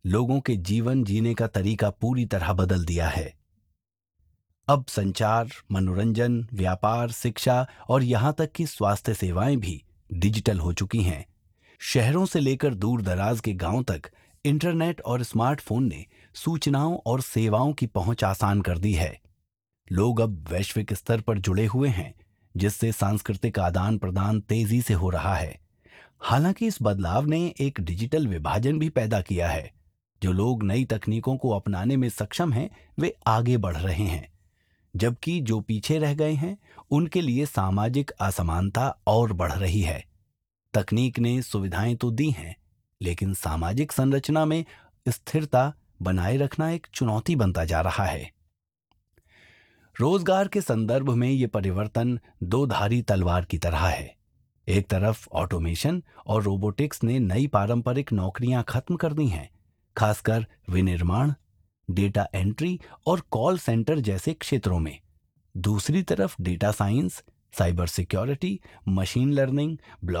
लोगों के जीवन जीने का तरीका पूरी तरह बदल दिया है। अब संचार, मनोरंजन, व्यापार, शिक्षा और यहाँ तक कि स्वास्थ्य सेवाएं भी डिजिटल हो चुकी हैं। शहरों से लेकर दूर दराज के गांव तक इंटरनेट और स्मार्टफोन ने सूचनाओं और सेवाओं की पहुंच आसान कर दी है। लोग अब वैश्विक स्तर पर जुड़े हुए हैं, जिससे सांस्कृतिक आदान प्रदान तेजी से हो रहा है। हालांकि इस बदलाव ने एक डिजिटल विभाजन भी पैदा किया है। जो लोग नई तकनीकों को अपनाने में सक्षम हैं, वे आगे बढ़ रहे हैं, जबकि जो पीछे रह गए हैं, उनके लिए सामाजिक असमानता और बढ़ रही है। तकनीक ने सुविधाएं तो दी हैं, लेकिन सामाजिक संरचना में स्थिरता बनाए रखना एक चुनौती बनता जा रहा है। रोजगार के संदर्भ में ये परिवर्तन दो धारी तलवार की तरह है। एक तरफ ऑटोमेशन और रोबोटिक्स ने नई पारंपरिक नौकरियां खत्म कर दी हैं, खासकर विनिर्माण, डेटा एंट्री और कॉल सेंटर जैसे क्षेत्रों में। दूसरी तरफ data science, cyber security, machine learning,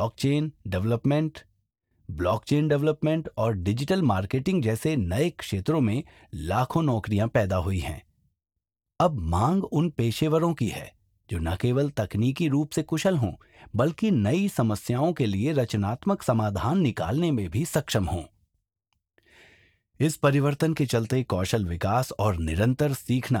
blockchain development और डिजिटल मार्केटिंग जैसे नए क्षेत्रों में लाखों नौकरियां पैदा हुई हैं। अब मांग उन पेशेवरों की है जो न केवल तकनीकी रूप से कुशल हों, बल्कि नई समस्याओं के लिए रचनात्मक समाधान निकालने में भी सक्षम हों। इस परिवर्तन के चलते कौशल विकास और निरंतर सीखना